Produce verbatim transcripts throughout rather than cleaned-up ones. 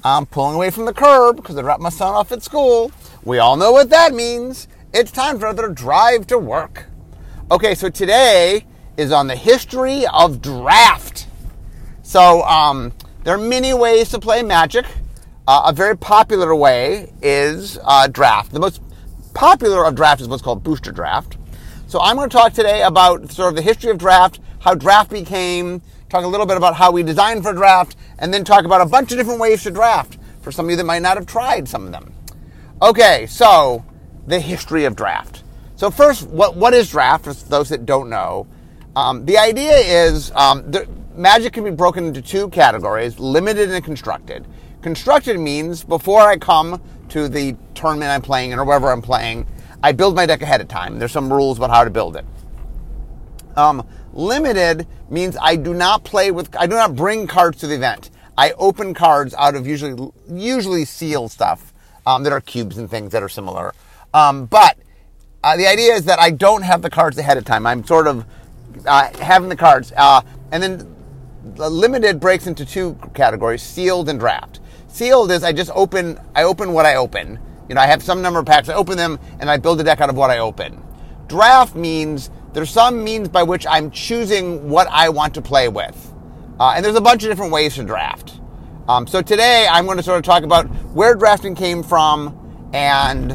I'm pulling away from the curb because I dropped my son off at school. We all know what that means. It's time for another drive to work. Okay, so today is on the history of draft. So um, there are many ways to play Magic. Uh, a very popular way is uh, draft. The most popular of draft is what's called booster draft. So I'm going to talk today about sort of the history of draft, how draft became, talk a little bit about how we designed for draft, and then talk about a bunch of different ways to draft for some of you that might not have tried some of them. Okay, so the history of draft. So first, what what is draft, for those that don't know? Um, the idea is um, the, Magic can be broken into two categories, limited and constructed. Constructed means before I come to the tournament I'm playing in or wherever I'm playing, I build my deck ahead of time. There's some rules about how to build it. Um, limited means I do not play with, I do not bring cards to the event. I open cards out of usually usually sealed stuff um, that are cubes and things that are similar. Um, but uh, the idea is that I don't have the cards ahead of time. I'm sort of uh, having the cards. Uh, and then limited breaks into two categories, sealed and draft. Sealed is I just open, I open what I open. You know, I have some number of packs, I open them, and I build a deck out of what I open. Draft means there's some means by which I'm choosing what I want to play with. Uh, and there's a bunch of different ways to draft. Um, so today I'm going to sort of talk about where drafting came from and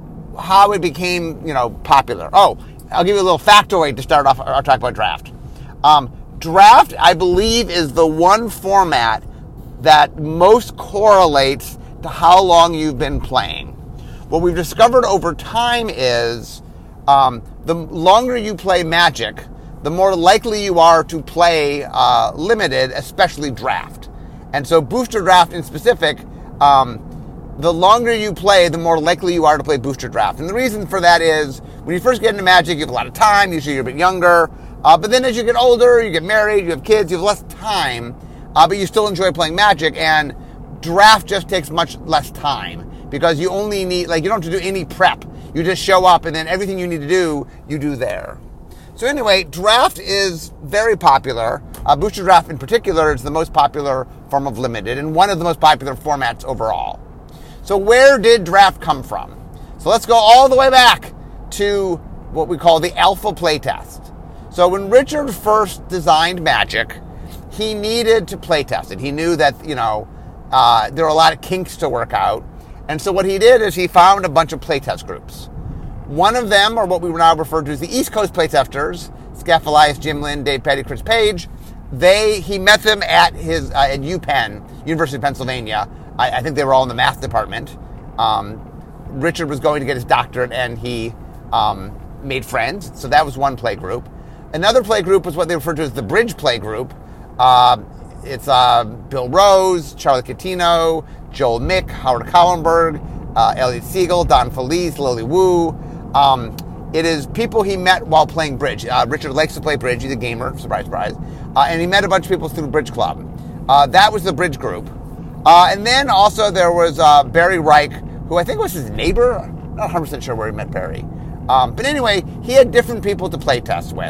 how it became, you know, popular. Oh, I'll give you a little factoid to start off. I'll talk about draft. Um, draft, I believe, is the one format that most correlates to how long you've been playing. What we've discovered over time is um, the longer you play Magic, the more likely you are to play uh, limited, especially draft. And so booster draft in specific, um, the longer you play, the more likely you are to play booster draft. And the reason for that is when you first get into Magic, you have a lot of time, usually you're a bit younger. Uh, but then as you get older, you get married, you have kids, you have less time, uh, but you still enjoy playing Magic, and draft just takes much less time because you only need, like, you don't have to do any prep. You just show up, and then everything you need to do, you do there. So anyway, draft is very popular. Uh, booster draft in particular is the most popular form of limited and one of the most popular formats overall. So where did draft come from? So let's go all the way back to what we call the alpha playtest. So when Richard first designed Magic, he needed to playtest it. He knew that, you know, uh, there were a lot of kinks to work out. And so what he did is he found a bunch of playtest groups. One of them are what we now refer to as the East Coast playtesters, Skeff Elias, Jim Lynn, Dave Petty, Chris Page. They, he met them at his, uh, at UPenn, University of Pennsylvania. I, I think they were all in the math department. Um, Richard was going to get his doctorate and he um, made friends. So that was one play group. Another play group was what they referred to as the Bridge Play Group. Uh, it's uh, Bill Rose, Charlie Catino, Joel Mick, Howard Kallenberg, uh, Elliot Siegel, Don Felice, Lily Wu. Um, it is people he met while playing bridge. Uh, Richard likes to play bridge. He's a gamer, surprise, surprise. Uh, and he met a bunch of people through Bridge Club. Uh, that was the Bridge Group. Uh, and then also there was uh, Barry Reich, who I think was his neighbor. I'm not one hundred percent sure where he met Barry. Um, but anyway, he had different people to play test with.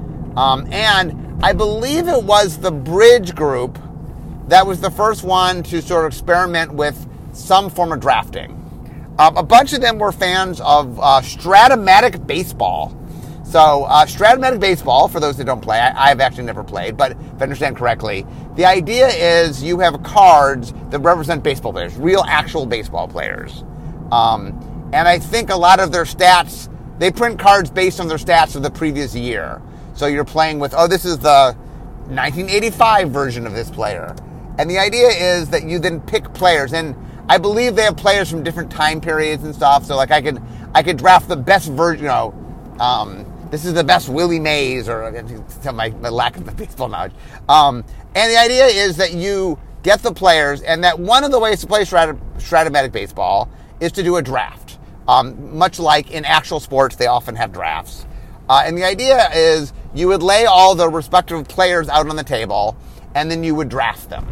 Um, and I believe it was the Bridge Group that was the first one to sort of experiment with some form of drafting. Um, a bunch of them were fans of uh, Stratomatic Baseball. So uh, Stratomatic Baseball, for those that don't play, I, I've actually never played, but if I understand correctly, the idea is you have cards that represent baseball players, real actual baseball players. Um, and I think a lot of their stats, they print cards based on their stats of the previous year. So you're playing with, oh, this is the nineteen eighty-five version of this player. And the idea is that you then pick players, and I believe they have players from different time periods and stuff. So like I could, I could draft the best version. You know, um, this is the best Willie Mays, or tell my, my lack of baseball knowledge. Um, and the idea is that you get the players, and that one of the ways to play Strat- Stratomatic Baseball is to do a draft. Um, much like in actual sports, they often have drafts. Uh, and the idea is you would lay all the respective players out on the table, and then you would draft them.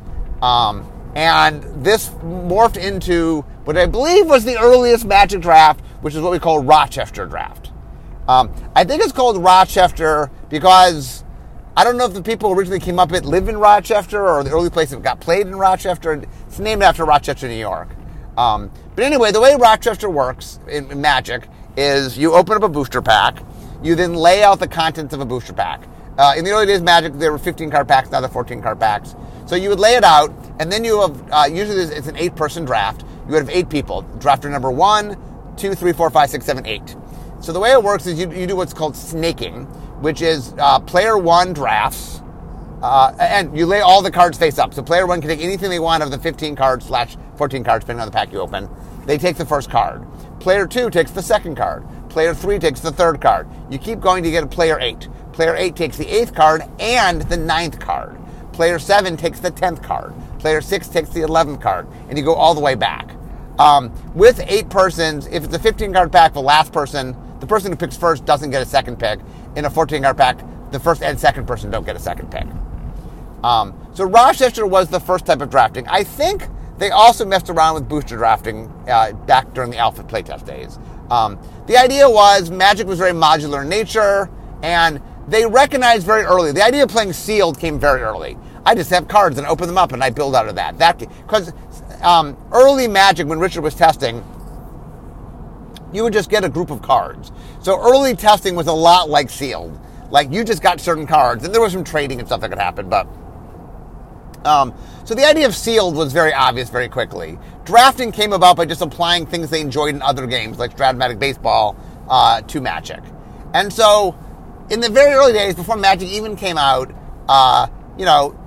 Um, and this morphed into what I believe was the earliest Magic draft, which is what we call Rochester draft. Um, I think it's called Rochester because I don't know if the people originally came up with it lived in Rochester or the early place that got played in Rochester. It's named after Rochester, New York. Um, but anyway, the way Rochester works in, in Magic is you open up a booster pack. You then lay out the contents of a booster pack. Uh, in the early days of Magic, there were fifteen card packs. Now there are fourteen card packs. So you would lay it out, and then you have, uh, usually it's an eight-person draft. You would have eight people. Drafter number one, two, three, four, five, six, seven, eight. So the way it works is you, you do what's called snaking, which is uh, player one drafts, uh, and you lay all the cards face up. So player one can take anything they want of the fifteen cards slash fourteen cards, depending on the pack you open. They take the first card. Player two takes the second card. Player three takes the third card. You keep going to get a player eight. Player eight takes the eighth card and the ninth card. Player seven takes the tenth card. Player six takes the eleventh card. And you go all the way back. Um, with eight persons, if it's a fifteen card pack, the last person, the person who picks first doesn't get a second pick. In a fourteen card pack, the first and second person don't get a second pick. Um, so Rochester was the first type of drafting. I think they also messed around with booster drafting uh, back during the Alpha playtest days. Um, the idea was Magic was very modular in nature, and they recognized very early. The idea of playing sealed came very early. I just have cards and open them up, and I build out of that. That because um, early Magic, when Richard was testing, you would just get a group of cards. So early testing was a lot like sealed. Like you just got certain cards, and there was some trading and stuff that could happen. But um, so the idea of sealed was very obvious very quickly. Drafting came about by just applying things they enjoyed in other games, like Strat-O-Matic Baseball, uh, to Magic. And so, in the very early days, before Magic even came out, uh, you know,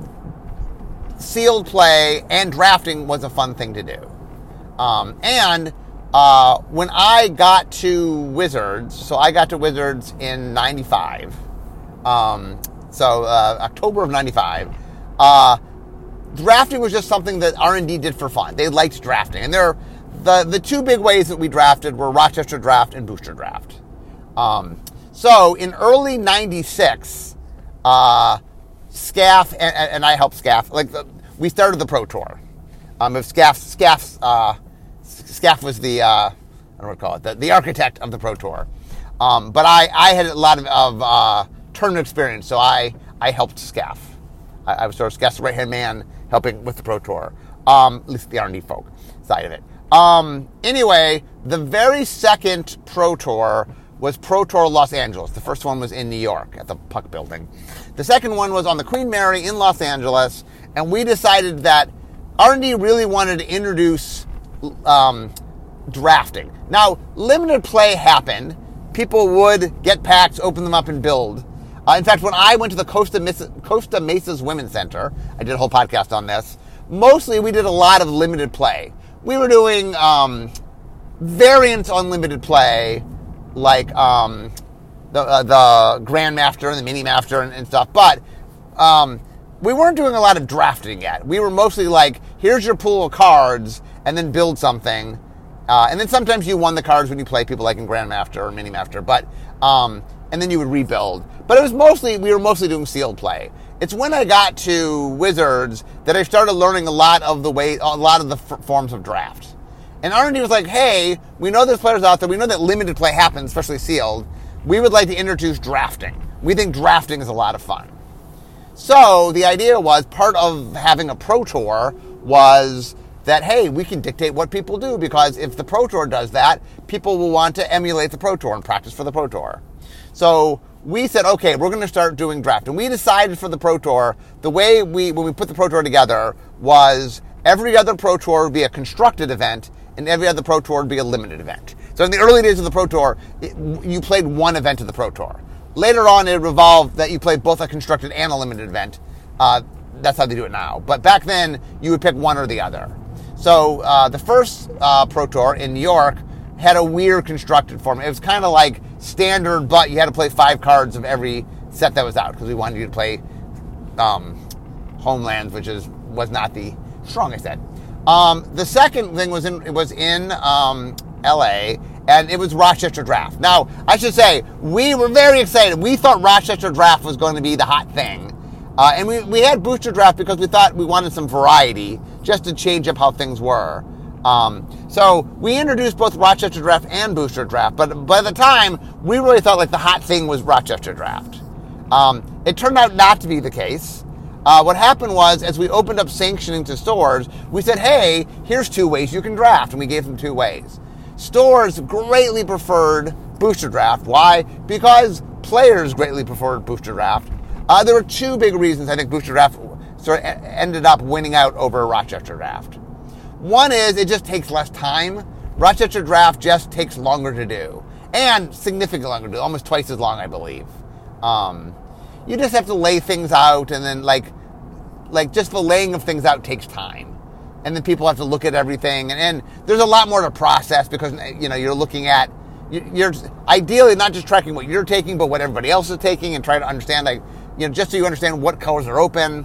sealed play and drafting was a fun thing to do. Um, and uh, when I got to Wizards, so I got to Wizards in ninety-five, um, so uh, October of ninety-five, uh, drafting was just something that R and D did for fun. They liked drafting. And there, the, the two big ways that we drafted were Rochester Draft and Booster Draft. Um, so in early ninety-six, uh, Scaff, and, and I helped Scaff, like the, we started the Pro Tour. Um, if Scaff, Scaff's, uh, Scaff was the, uh, I don't know what to call it, the, the architect of the Pro Tour. Um, but I, I had a lot of, of uh, tournament experience, so I, I helped Scaff. I, I was sort of Scaff's right-hand man helping with the Pro Tour, um, at least the R and D folk side of it. Um, anyway, the very second Pro Tour was Pro Tour Los Angeles. The first one was in New York at the Puck Building. The second one was on the Queen Mary in Los Angeles, and we decided that R and D really wanted to introduce um, drafting. Now, limited play happened. People would get packs, open them up, and build. Uh, in fact, when I went to the Costa, Mesa, Costa Mesa's Women's Center, I did a whole podcast on this, mostly we did a lot of limited play. We were doing um, variants on limited play, like um, the uh, the Grandmaster and the Mini Master and, and stuff, but um, we weren't doing a lot of drafting yet. We were mostly like, here's your pool of cards, and then build something. Uh, and then sometimes you won the cards when you play people like in Grandmaster or Mini Master, but um, and then you would rebuild. But it was mostly, we were mostly doing sealed play. It's when I got to Wizards that I started learning a lot of the way, a lot of the f- forms of draft. And R and D was like, hey, we know there's players out there. We know that limited play happens, especially sealed. We would like to introduce drafting. We think drafting is a lot of fun. So the idea was, part of having a Pro Tour was that, hey, we can dictate what people do, because if the Pro Tour does that, people will want to emulate the Pro Tour and practice for the Pro Tour. So we said, okay, we're going to start doing draft. And we decided for the Pro Tour, the way we, when we put the Pro Tour together, was every other Pro Tour would be a constructed event, and every other Pro Tour would be a limited event. So in the early days of the Pro Tour, it, you played one event of the Pro Tour. Later on, it evolved that you played both a constructed and a limited event. Uh, that's how they do it now. But back then, you would pick one or the other. So uh, the first uh, Pro Tour in New York had a weird constructed format. It was kind of like standard, but you had to play five cards of every set that was out, because we wanted you to play um, Homelands, which is was not the strongest set. Um, the second thing was in it was in um, L A, and it was Rochester Draft. Now, I should say, we were very excited. We thought Rochester Draft was going to be the hot thing. Uh, and we, we had Booster Draft because we thought we wanted some variety, just to change up how things were. Um, so we introduced both Rochester Draft and Booster Draft, but by the time, we really thought like the hot thing was Rochester Draft. Um, It turned out not to be the case. Uh, what happened was, as we opened up sanctioning to stores, we said, hey, here's two ways you can draft, and we gave them two ways. Stores greatly preferred booster draft. Why? Because players greatly preferred booster draft. Uh, there were two big reasons I think booster draft sort of ended up winning out over Rochester draft. One is it just takes less time. Rochester draft just takes longer to do, and significantly longer to do, almost twice as long, I believe. Um, you just have to lay things out, and then like, like just the laying of things out takes time, and then people have to look at everything, and, and there's a lot more to process because you know you're looking at you're ideally not just tracking what you're taking, but what everybody else is taking, and trying to understand like you know just so you understand what colors are open.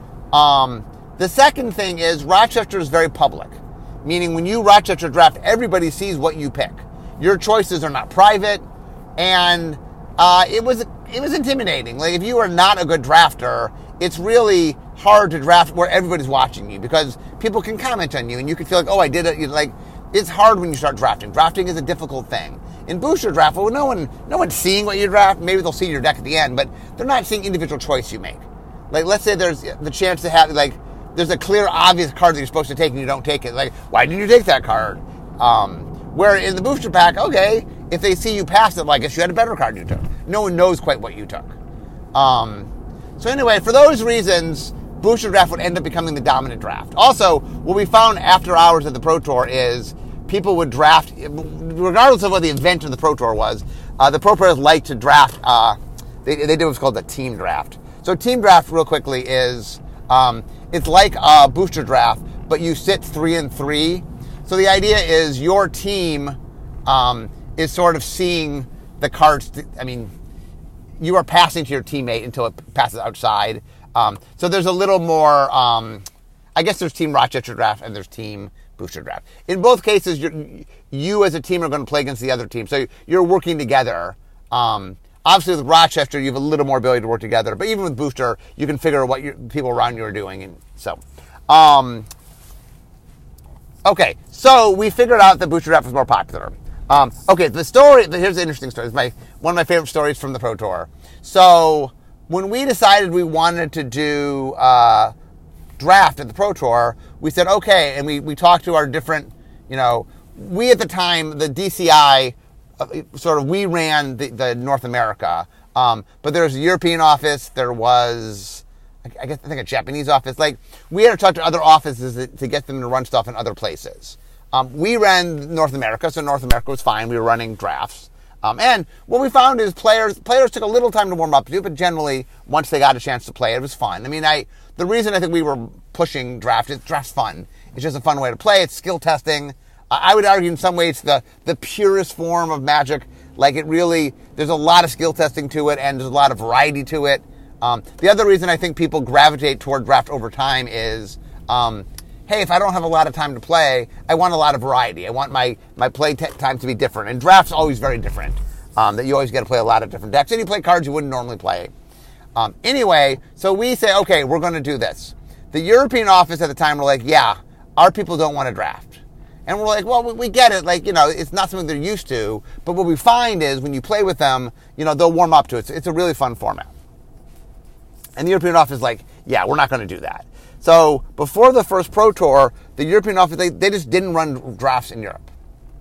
Um, the second thing is Rochester is very public, meaning when you Rochester draft, everybody sees what you pick. Your choices are not private, and uh, it was it was intimidating. Like if you are not a good drafter, it's really hard to draft where everybody's watching you because people can comment on you, and you can feel like, oh, I did it. You know, like it's hard when you start drafting. Drafting is a difficult thing. In booster draft, well, no one no one's seeing what you draft. Maybe they'll see your deck at the end, but they're not seeing individual choice you make. Like let's say there's the chance to have like there's a clear, obvious card that you're supposed to take and you don't take it. Like why didn't you take that card? Um, where in the booster pack, okay, if they see you pass it, well, I guess you had a better card you took. No one knows quite what you took. Um, so anyway, for those reasons, booster draft would end up becoming the dominant draft. Also, what we found after hours at the Pro Tour is people would draft, regardless of what the event of the Pro Tour was, uh, the Pro players like to draft, uh, they, they do what's called the team draft. So team draft, real quickly, is um, it's like a booster draft, but you sit three and three. So the idea is your team um, is sort of seeing the cards. Th- I mean, you are passing to your teammate until it passes outside. Um, so there's a little more, um, I guess there's Team Rochester draft and there's Team Booster draft. In both cases, you're, you as a team are going to play against the other team. So you're working together. Um, obviously with Rochester, you have a little more ability to work together. But even with Booster, you can figure out what your, people around you are doing. And so, um, okay, so we figured out that Booster draft was more popular. Um, okay, the story, here's the interesting story. It's my, one of my favorite stories from the Pro Tour. So when we decided we wanted to do uh, draft at the Pro Tour, we said, okay, and we, we talked to our different, you know, we at the time, the D C I, uh, sort of, we ran the, the North America, um, but there was a European office, there was, I guess, I think a Japanese office. Like, we had to talk to other offices to, to get them to run stuff in other places. Um, we ran North America, so North America was fine. We were running drafts. Um, and what we found is players players took a little time to warm up to it, but generally, once they got a chance to play, it was fun. I mean, I the reason I think we were pushing draft is draft's fun. It's just a fun way to play. It's skill testing. Uh, I would argue in some ways the, the purest form of Magic. Like, it really, there's a lot of skill testing to it, and there's a lot of variety to it. Um, the other reason I think people gravitate toward draft over time is, um, hey, if I don't have a lot of time to play, I want a lot of variety. I want my, my play t- time to be different. And draft's always very different. Um, that you always get to play a lot of different decks. And you play cards you wouldn't normally play. Um, anyway, so we say, okay, we're going to do this. The European office at the time were like, yeah, our people don't want to draft. And we're like, well, we get it. Like, you know, it's not something they're used to. But what we find is when you play with them, you know, they'll warm up to it. It's, it's a really fun format. And the European office is like, yeah, we're not going to do that. So before the first Pro Tour, the European office, they, they just didn't run drafts in Europe.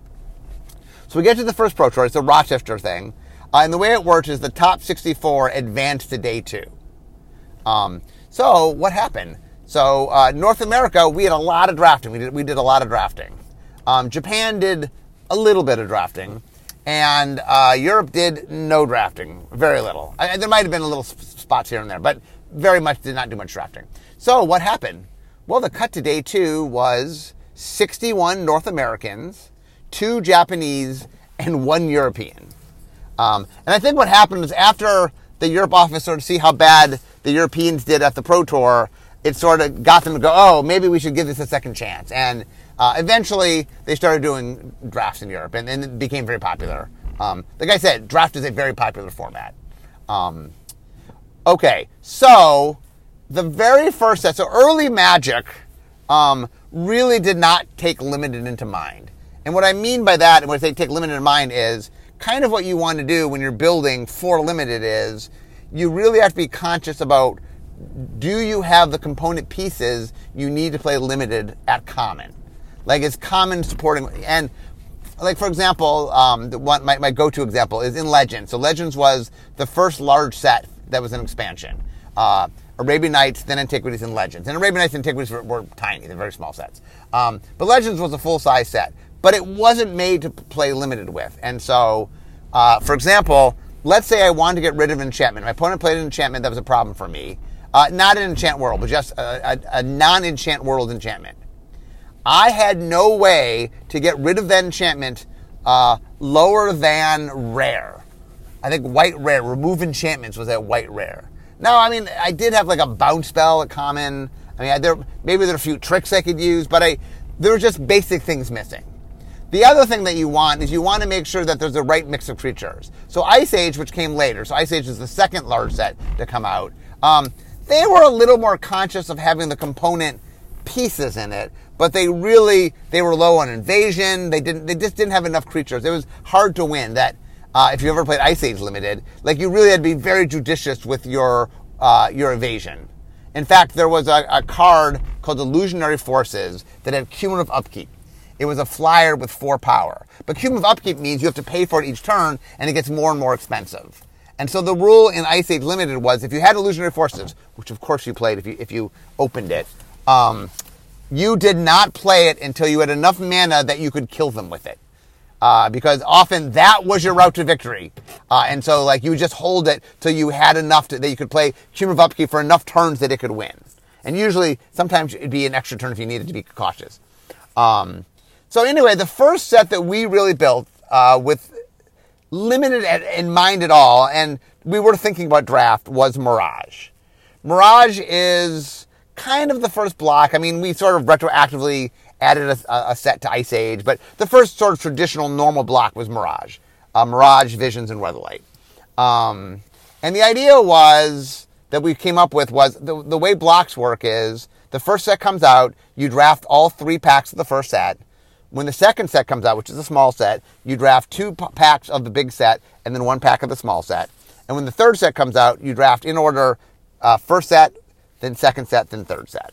So we get to the first Pro Tour. It's a Rochester thing. Uh, and the way it works is the top sixty-four advance to day two. Um, so what happened? So uh, North America, we had a lot of drafting. We did, we did a lot of drafting. Um, Japan did a little bit of drafting. And uh, Europe did no drafting, very little. I, there might have been a little sp- spots here and there, but very much did not do much drafting. So what happened? Well, the cut to day two was sixty-one North Americans, two Japanese, and one European. Um, and I think what happened is after the Europe office sort of see how bad the Europeans did at the Pro Tour, it sort of got them to go, oh, maybe we should give this a second chance. And uh, eventually they started doing drafts in Europe, and, and it became very popular. Um, like I said, draft is a very popular format. Um, okay, so the very first set, so early Magic um, really did not take limited into mind. And what I mean by that, and when I say take limited in mind, is kind of what you want to do when you're building for limited is you really have to be conscious about, do you have the component pieces you need to play limited at common? Like, is common supporting, and like, for example, um, the one, my, my go-to example is in Legends. So Legends was the first large set that was an expansion. Uh, Arabian Nights, then Antiquities, and Legends. And Arabian Nights and Antiquities were, were tiny. They're very small sets. Um, but Legends was a full-size set. But it wasn't made to play limited with. And so, uh, for example, let's say I wanted to get rid of enchantment. My opponent played an enchantment that was a problem for me. Uh, not an enchant world, but just a, a, a non-enchant world enchantment. I had no way to get rid of that enchantment uh, lower than rare. I think white rare. Remove enchantments was at white rare. No, I mean, I did have like a bounce spell at common. I mean, I, there maybe there are a few tricks I could use, but I there were just basic things missing. The other thing that you want is you want to make sure that there's the right mix of creatures. So Ice Age, which came later, so Ice Age is the second large set to come out, um, they were a little more conscious of having the component pieces in it, but they really, they were low on invasion. They didn't, they just didn't have enough creatures. It was hard to win. That uh, if you ever played Ice Age Limited, like you really had to be very judicious with your uh, your evasion. In fact, there was a, a card called Illusionary Forces that had cumulative upkeep. It was a flyer with four power. But cumulative upkeep means you have to pay for it each turn, and it gets more and more expensive. And so the rule in Ice Age Limited was if you had Illusionary Forces, which of course you played if you if you opened it, um, you did not play it until you had enough mana that you could kill them with it. Uh, because often that was your route to victory. Uh, and so like you would just hold it till you had enough to, that you could play cumulative upkeep for enough turns that it could win. And usually, sometimes it'd be an extra turn if you needed to be cautious. Um, So anyway, the first set that we really built uh, with limited in mind at all, and we were thinking about draft, was Mirage. Mirage is kind of the first block. I mean, we sort of retroactively added a, a set to Ice Age, but the first sort of traditional normal block was Mirage. Uh, Mirage, Visions, and Weatherlight. Um, and the idea was, that we came up with was, the, the way blocks work is, the first set comes out, you draft all three packs of the first set. When the second set comes out, which is a small set, you draft two p- packs of the big set and then one pack of the small set. And when the third set comes out, you draft in order uh, first set, then second set, then third set.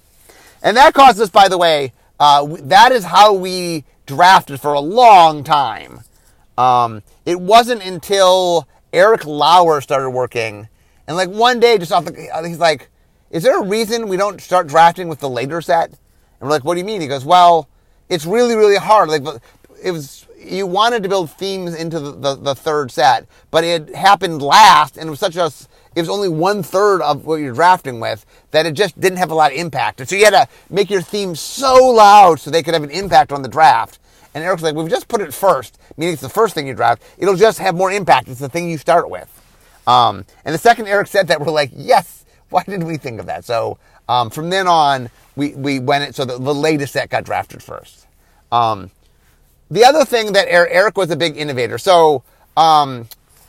And that caused us, by the way, uh, w- that is how we drafted for a long time. Um, it wasn't until Eric Lauer started working, and like one day, just off the, he's like, "Is there a reason we don't start drafting with the later set?" And we're like, "What do you mean?" He goes, "Well, it's really, really hard. Like, it was, you wanted to build themes into the, the, the third set, but it happened last, and it was such a, it was only one third of what you're drafting with, that it just didn't have a lot of impact. And so you had to make your theme so loud so they could have an impact on the draft." And Eric's like, "We've just put it first, meaning it's the first thing you draft. It'll just have more impact. It's the thing you start with." Um, and the second Eric said that, we're like, yes, why didn't we think of that? So um, from then on, we, we went it, so the, the latest set got drafted first. Um, the other thing that Eric was a big innovator. So um,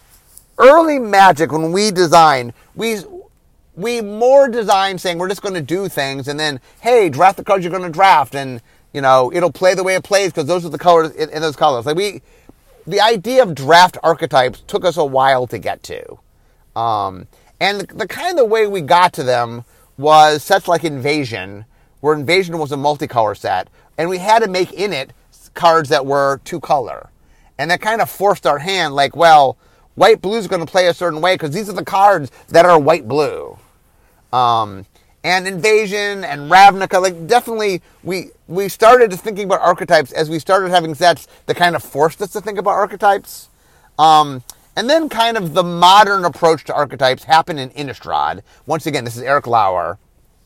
early Magic, when we designed, we we more designed saying we're just going to do things, and then, hey, draft the cards you're going to draft, and you know it'll play the way it plays because those are the colors in, in those colors. Like we, the idea of draft archetypes took us a while to get to, um, and the, the kind of way we got to them was sets like Invasion, where Invasion was a multicolor set, and we had to make in it cards that were two color, and that kind of forced our hand. Like, well, white blue is going to play a certain way because these are the cards that are white blue. Um, and Invasion and Ravnica, like definitely we we started thinking about archetypes as we started having sets that kind of forced us to think about archetypes. Um, and then kind of the modern approach to archetypes happened in Innistrad. Once again, this is Eric Lauer.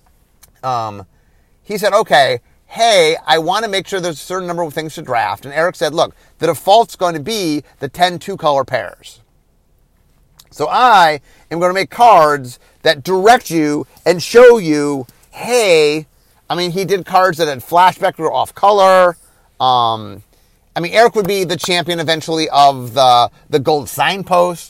Um, he said, okay, hey, I want to make sure there's a certain number of things to draft. And Eric said, look, the default's going to be the ten two-color pairs. So I am going to make cards that direct you and show you, hey, I mean, he did cards that had flashback that were off color. Um, I mean, Eric would be the champion eventually of the, the gold signpost. Uh,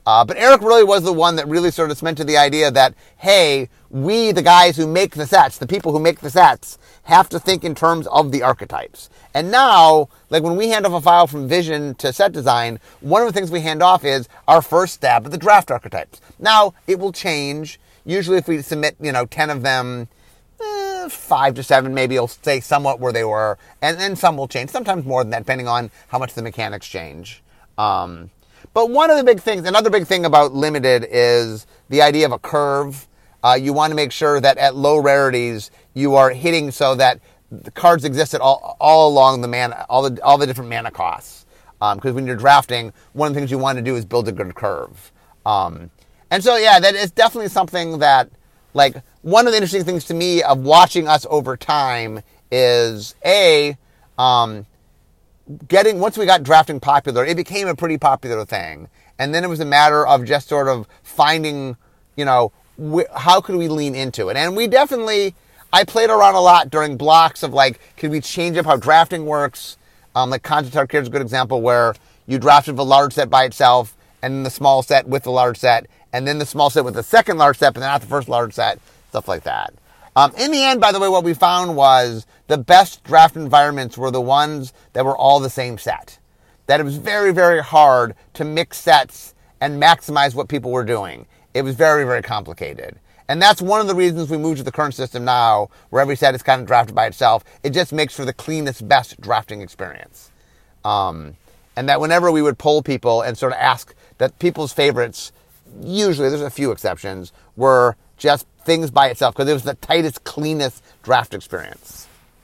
Uh, but Eric really was the one that really sort of cemented the idea that, hey, we, the guys who make the sets, the people who make the sets, have to think in terms of the archetypes. And now, like when we hand off a file from vision to set design, one of the things we hand off is our first stab at the draft archetypes. Now, it will change. Usually if we submit, you know, ten of them, eh, five to seven maybe will stay somewhat where they were, and then some will change. Sometimes more than that, depending on how much the mechanics change. Um, but one of the big things, another big thing about limited is the idea of a curve. Uh, you want to make sure that at low rarities you are hitting so that the cards exist at all all along the mana, all the all the different mana costs. Because um, when you're drafting, one of the things you want to do is build a good curve. Um, and so yeah, that is definitely something that, like, one of the interesting things to me of watching us over time is a um, getting once we got drafting popular, it became a pretty popular thing, and then it was a matter of just sort of finding, you know, how could we lean into it? And we definitely, I played around a lot during blocks of like, could we change up how drafting works? Um, like Khans of Tarkir is a good example where you drafted the large set by itself, and then the small set with the large set, and then the small set with the second large set, but not the first large set, stuff like that. Um, in the end, by the way, what we found was the best draft environments were the ones that were all the same set. That it was very, very hard to mix sets and maximize what people were doing. It was very, very complicated. And that's one of the reasons we moved to the current system now, where every set is kind of drafted by itself. It just makes for the cleanest, best drafting experience. Um, and that whenever we would poll people and sort of ask that people's favorites, usually, there's a few exceptions, were just things by itself, because it was the tightest, cleanest draft experience.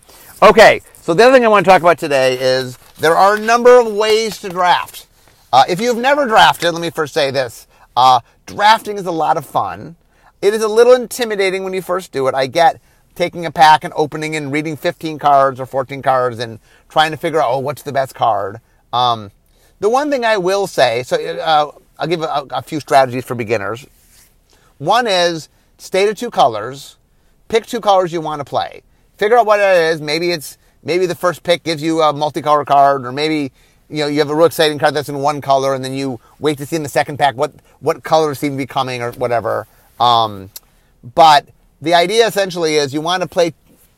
Okay, so the other thing I want to talk about today is there are a number of ways to draft. Uh, if you've never drafted, let me first say this. Uh, drafting is a lot of fun. It is a little intimidating when you first do it. I get taking a pack and opening and reading fifteen cards or fourteen cards and trying to figure out, oh, what's the best card. Um, the one thing I will say, so uh, I'll give a, a few strategies for beginners. One is stay to two colors. Pick two colors you want to play. Figure out what it is. Maybe it's maybe the first pick gives you a multicolor card, or maybe you know you have a real exciting card that's in one color, and then you wait to see in the second pack what what colors seem to be coming or whatever. Um, but the idea essentially is you want to play,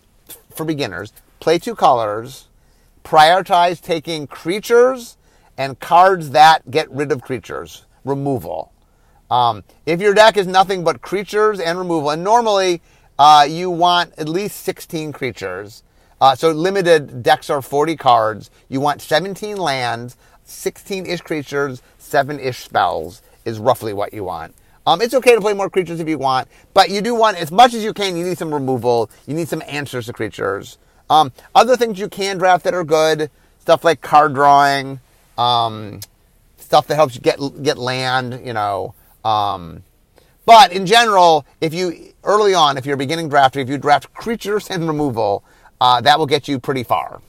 for beginners, play two colors, prioritize taking creatures and cards that get rid of creatures, removal. Um, if your deck is nothing but creatures and removal, and normally uh, you want at least sixteen creatures, uh, so limited decks are forty cards, you want seventeen lands, sixteen-ish creatures, seven-ish spells is roughly what you want. Um, it's okay to play more creatures if you want, but you do want, as much as you can, you need some removal. You need some answers to creatures. Um, other things you can draft that are good, stuff like card drawing, um, stuff that helps you get get land, you know. Um, but in general, if you, early on, if you're a beginning drafter, if you draft creatures and removal, uh, that will get you pretty far.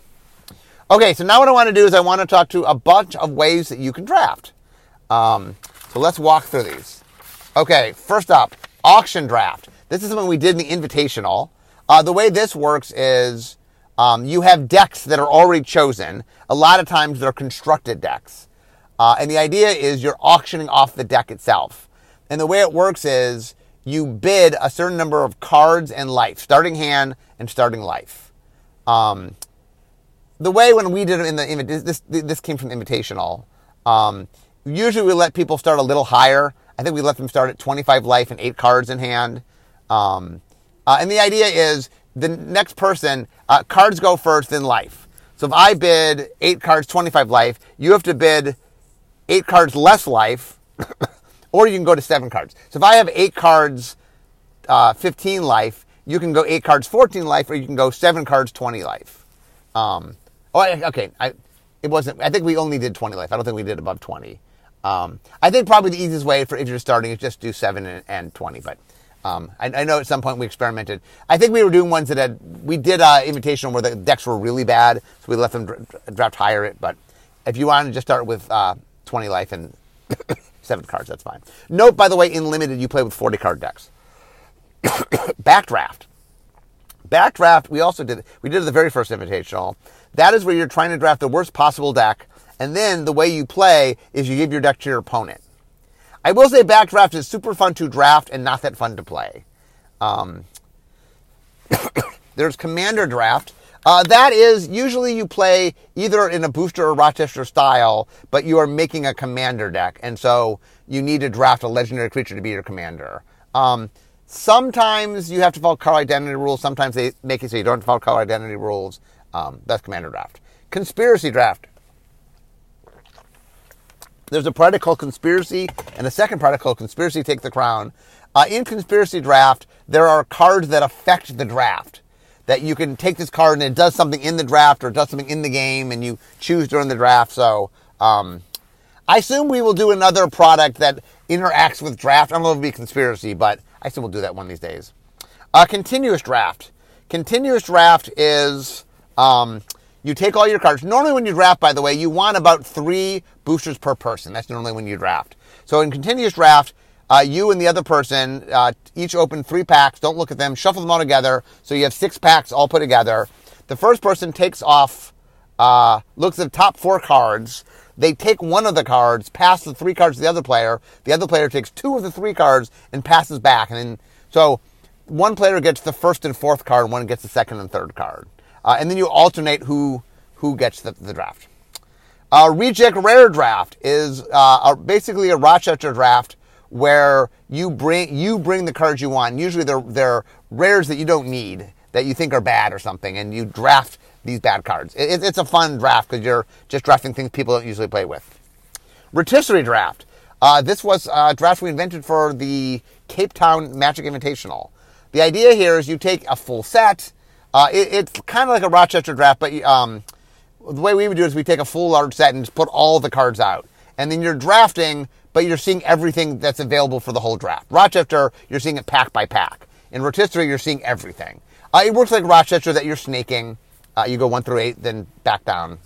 Okay, so now what I want to do is I want to talk to a bunch of ways that you can draft. Um, so let's walk through these. Okay, first up, auction draft. This is something we did in the Invitational. Uh, the way this works is um, you have decks that are already chosen. A lot of times they're constructed decks. Uh, and the idea is you're auctioning off the deck itself. And the way it works is you bid a certain number of cards and life, starting hand and starting life. Um, the way when we did it in the, this, this came from the Invitational. Um, usually we let people start a little higher. I think we let them start at twenty-five life and eight cards in hand. Um, uh, and the idea is the next person, uh, cards go first, then life. So if I bid eight cards, twenty-five life, you have to bid eight cards less life, or you can go to seven cards. So if I have eight cards, uh, fifteen life, you can go eight cards, fourteen life, or you can go seven cards, twenty life. Um, oh, okay. I, it wasn't, I think we only did twenty life. I don't think we did above twenty. Um, I think probably the easiest way for if you're starting is just do seven and, and twenty. But um, I, I know at some point we experimented. I think we were doing ones that had, we did uh, Invitational where the decks were really bad, so we let them dra- draft higher it. But if you want to just start with uh, twenty life and seven cards, that's fine. Note, by the way, in Limited, you play with forty card decks. Backdraft. Backdraft, we also did, we did the very first Invitational. That is where you're trying to draft the worst possible deck. And then the way you play is you give your deck to your opponent. I will say Backdraft is super fun to draft and not that fun to play. Um, there's Commander Draft. Uh, that is, usually you play either in a Booster or Rochester style, but you are making a commander deck, and so you need to draft a legendary creature to be your commander. Um, sometimes you have to follow color identity rules. Sometimes they make it so you don't have to follow color identity rules. Um, that's Commander Draft. Conspiracy Draft. There's a product called Conspiracy, and a second product called Conspiracy Take the Crown. Uh, in Conspiracy Draft, there are cards that affect the draft. That you can take this card and it does something in the draft or it does something in the game, and you choose during the draft. So um, I assume we will do another product that interacts with draft. I don't know if it'll be Conspiracy, but I assume we'll do that one of these days. Uh, continuous Draft. Continuous Draft is... Um, You take all your cards. Normally when you draft, by the way, you want about three boosters per person. That's normally when you draft. So in continuous draft, uh, you and the other person uh, each open three packs. Don't look at them. Shuffle them all together. So you have six packs all put together. The first person takes off, uh, looks at the top four cards. They take one of the cards, pass the three cards to the other player. The other player takes two of the three cards and passes back. And then, so one player gets the first and fourth card, one gets the second and third card. Uh, and then you alternate who who gets the, the draft. Uh, Reject Rare Draft is uh, a, basically a Rochester draft where you bring you bring the cards you want. Usually they're they're rares that you don't need, that you think are bad or something, and you draft these bad cards. It, it's a fun draft because you're just drafting things people don't usually play with. Rotisserie Draft. Uh, this was a draft we invented for the Cape Town Magic Invitational. The idea here is you take a full set. Uh, it, it's kind of like a Rochester draft, but um, the way we would do it is we take a full large set and just put all the cards out. And then you're drafting, but you're seeing everything that's available for the whole draft. Rochester, you're seeing it pack by pack. In Rotisserie, you're seeing everything. Uh, it works like Rochester that you're snaking. Uh, you go one through eight, then back down.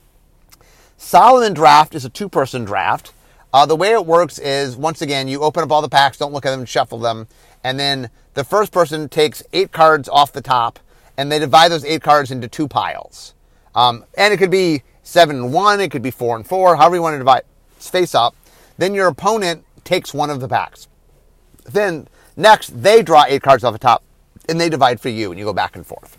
Solomon Draft is a two-person draft. Uh, the way it works is, once again, you open up all the packs, don't look at them, shuffle them, and then the first person takes eight cards off the top, and they divide those eight cards into two piles. Um, and it could be seven and one, it could be four and four, however you want to divide. It's face up. Then your opponent takes one of the packs. Then, next, they draw eight cards off the top, and they divide for you, and you go back and forth.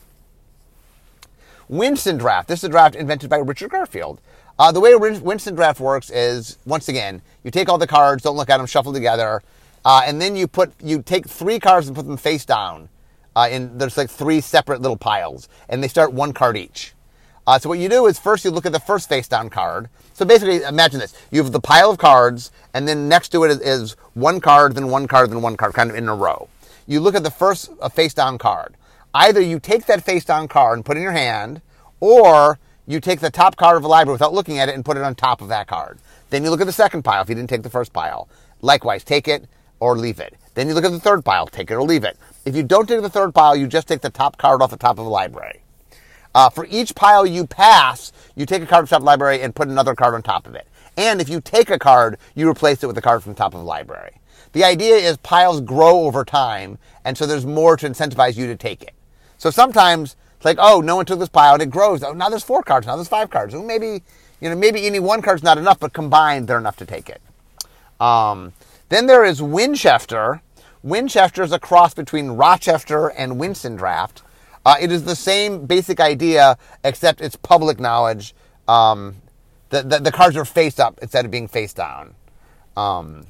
Winston Draft. This is a draft invented by Richard Garfield. Uh, the way Winston Draft works is, once again, you take all the cards, don't look at them, shuffle together, uh, and then you put you take three cards and put them face down. Uh, in there's like three separate little piles, and they start one card each. Uh, so what you do is first you look at the first face down card. So basically, imagine this: you have the pile of cards, and then next to it is, is one card, then one card, then one card, kind of in a row. You look at the first uh, face down card. Either you take that face down card and put it in your hand, or you take the top card of a library without looking at it and put it on top of that card. Then you look at the second pile if you didn't take the first pile. Likewise, take it or leave it. Then you look at the third pile, take it or leave it. If you don't take the third pile, you just take the top card off the top of the library. Uh, for each pile you pass, you take a card from the top of the library and put another card on top of it. And if you take a card, you replace it with a card from the top of the library. The idea is piles grow over time, and so there's more to incentivize you to take it. So sometimes it's like, oh, no one took this pile, and it grows. Oh, now there's four cards, now there's five cards. Well, maybe, you know, maybe any one card's not enough, but combined they're enough to take it. Um, then there is Winchester. Winchester is a cross between Rochester and Winston Draft. Uh, it is the same basic idea, except it's public knowledge. Um, the, the, the cards are face up instead of being face down. Um,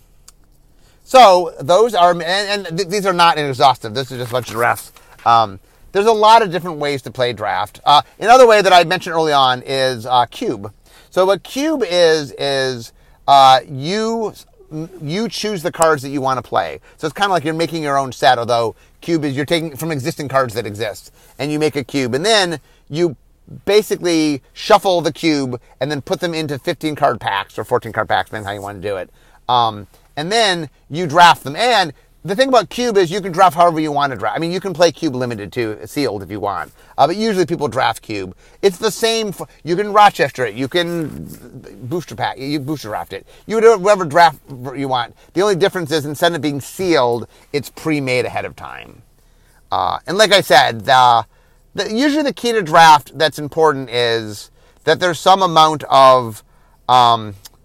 so those are, and, and th- these are not exhaustive. This is just a bunch of drafts. Um, there's a lot of different ways to play draft. Uh, another way that I mentioned early on is uh, cube. So what cube is, is uh, you... you choose the cards that you want to play. So it's kind of like you're making your own set, although cube is you're taking from existing cards that exist, and you make a cube. And then you basically shuffle the cube and then put them into fifteen card packs or fourteen card packs, depending on how you want to do it. Um, and then you draft them. And the thing about cube is you can draft however you want to draft. I mean, you can play cube limited to sealed if you want. Uh, but usually people draft cube. It's the same. For, you can Rochester it. You can booster pack. You booster draft it. You do whatever draft you want. The only difference is instead of being sealed, it's pre-made ahead of time. Uh, and like I said, the, the, usually the key to draft that's important is that there's some amount of... Um,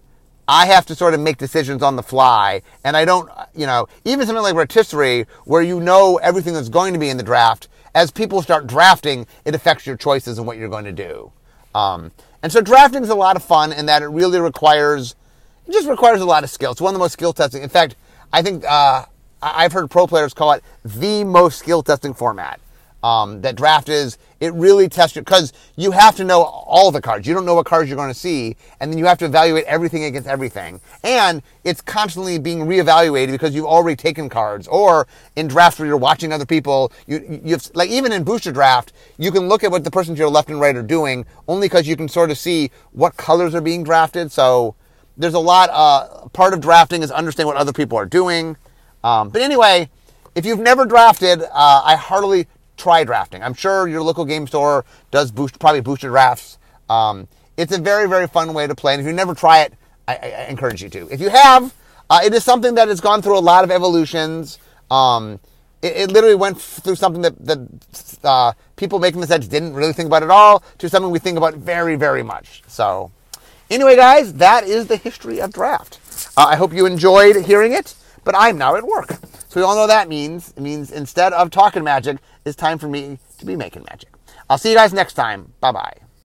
I have to sort of make decisions on the fly, and I don't, you know, even something like rotisserie, where you know everything that's going to be in the draft, as people start drafting, it affects your choices and what you're going to do. Um, and so drafting is a lot of fun in that it really requires, it just requires a lot of skill. It's one of the most skill testing. In fact, I think uh, I've heard pro players call it the most skill testing format. Um, that draft is, it really tests you, because you have to know all the cards. You don't know what cards you're going to see, and then you have to evaluate everything against everything. And it's constantly being reevaluated because you've already taken cards. Or in drafts where you're watching other people, you, you've, like even in booster draft, you can look at what the person to your left and right are doing, only because you can sort of see what colors are being drafted. So there's a lot, uh, part of drafting is understanding what other people are doing. Um, but anyway, if you've never drafted, uh, I heartily try drafting. I'm sure your local game store does boost, probably booster drafts. Um, it's a very, very fun way to play. And if you never try it, I, I encourage you to. If you have, uh, it is something that has gone through a lot of evolutions. Um, it, it literally went through something that, that uh, people making the sets didn't really think about at all, to something we think about very, very much. So anyway, guys, that is the history of draft. Uh, I hope you enjoyed hearing it, but I'm now at work. So we all know that means. It means instead of talking magic, it's time for me to be making magic. I'll see you guys next time. Bye-bye.